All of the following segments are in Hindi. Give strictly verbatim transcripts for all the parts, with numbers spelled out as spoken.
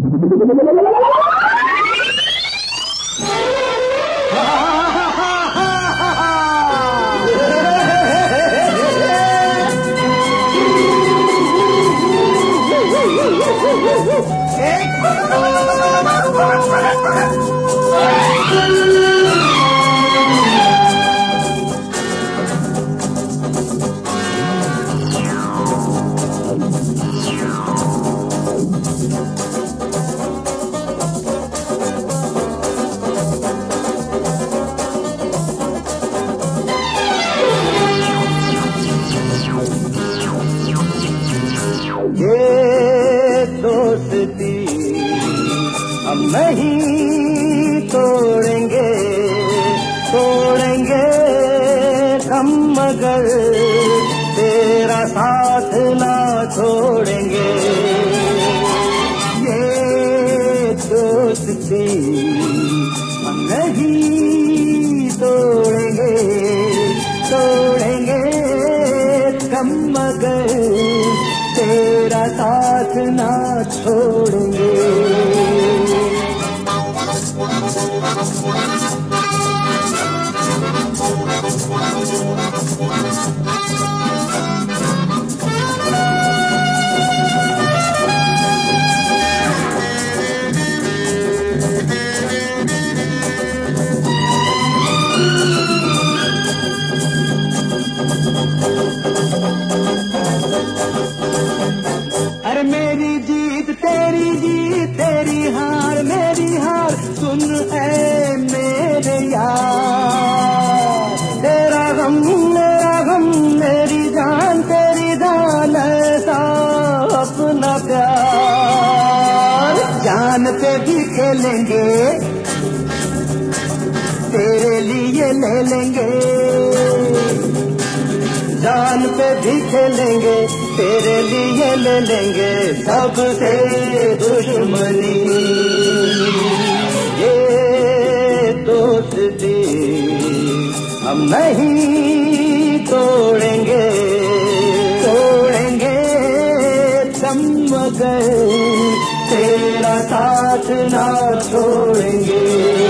ये दोस्ती हम नहीं तोड़ेंगे, तोड़ेंगे हम मगर तेरा साथ ना छोड़ेंगे। ये दोस्ती हम नहीं तोड़ेंगे, तोड़ेंगे हम मगर तेरा साथ ना छोड़ेंगे। अरे मेरी जीत तेरी जीत, तेरी हार मेरी हार, सुन ऐ मेरे यार। तेरा गम मेरा गम, मेरी जान तेरी जान, ऐसा अपना प्यार। जान पे भी खेलेंगे, तेरे लिए ले लेंगे। जान पे भी खेलेंगे, तेरे लिए ले लेंगे सबसे दुश्मनी। ये दोस्ती हम नहीं तोड़ेंगे, तोड़ेंगे हम मगर तेरा साथ ना छोड़ेंगे।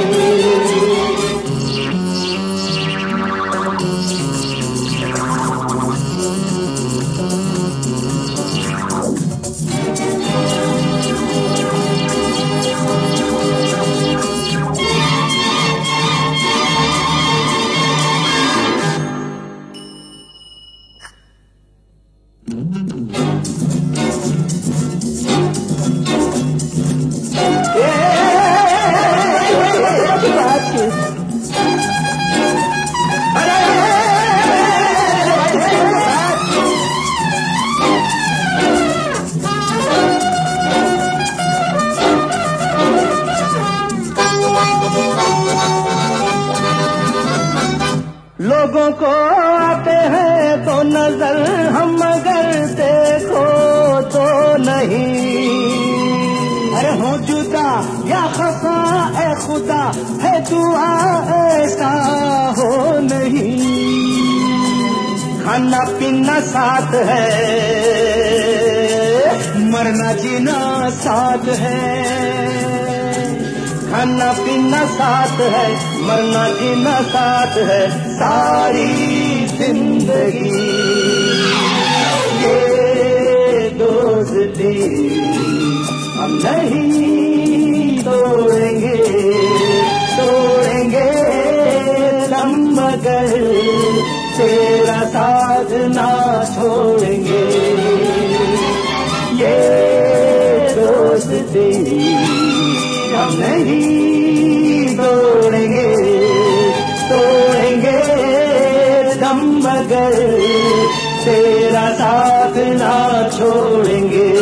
लोगों को आते हैं तो नजर हम मगर देखो तो नहीं। अरे हो जुदा या खफा ए खुदा, है दुआ ऐसा हो नहीं। खाना पीना साथ है, मरना जीना साथ है। खाना पीना साथ है, मरना जीना साथ है, सारी जिंदगी। ये दोस्ती हम नहीं तोड़ेंगे, तोड़ेंगे हम मगर तेरा साथ ना छोड़ेंगे। ये दोस्ती हम नहीं तोड़ेंगे, तोड़ेंगे हम मगर तेरा साथ ना छोड़ेंगे।